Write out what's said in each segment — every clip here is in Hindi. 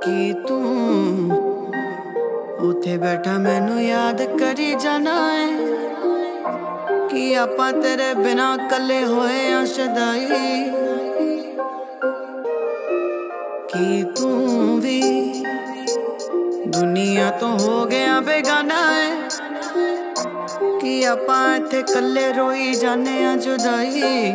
कि तू उथे बैठा मैनू याद करी जाना है कि आपां तेरे बिना कले होए आ शदाई। कि तू भी दुनिया तो हो गया बेगाना है कि आपां इत्थे कले रोई जाने आ जुदाई।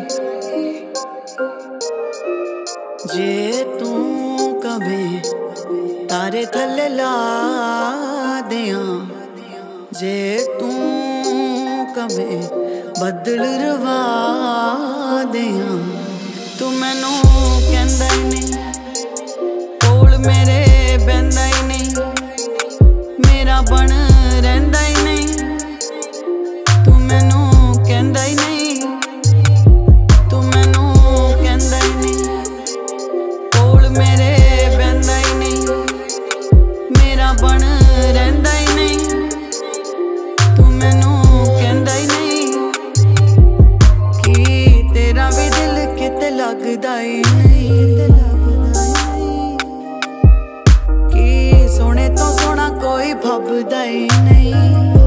जे तू कवे तारे थले ला दियां, जे तू कवे बदल रवा दियां, तू मैनू कहंदा ही नहीं, कोल मेरे बहंदा ही नहीं, मेरा बन रहिंदा ही नहीं। तू मैनू कहंदा ही नहीं, तू मैनू कहंदा ही नहीं, कोल मेरे बहंदा ही नहीं, मेरा बन रहिंदा ही नहीं। तू मैनू कहंदा ही नहीं कि तेरा भी दिल किते लगदा ही नहीं, कि सोने तो सोना कोई भबदा ही नहीं।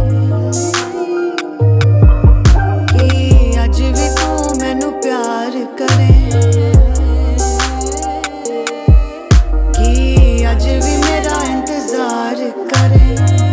कि अज भी तू मैनू प्यार करे, कि अज भी मेरा इंतजार करे।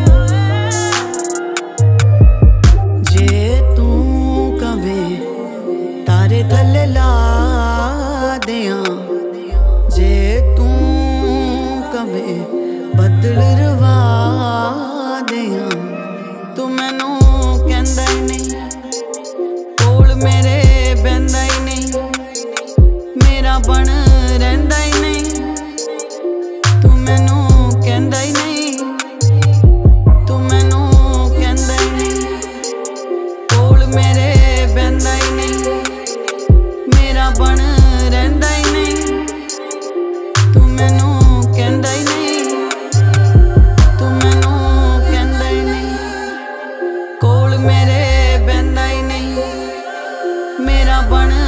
जे तू कवे तारे थले ला दियां, जे तू कवे बदल रवा दियां, तू मैनू कहंदा ही नहीं, कोल मेरे बहंदा ही नहीं, मेरा बन रहिंदा ही नहीं। तू मैनू कहंदा ही नहीं, तू मैनू कहंदा ही नहीं, कोल मेरे बहंदा ही नहीं, मेरा बन रहिंदा ही नहीं। तू मैनू कहंदा ही नहीं, तू मैनू कहंदा ही नहीं, कोल मेरे बहंदा ही नहीं, मेरा बन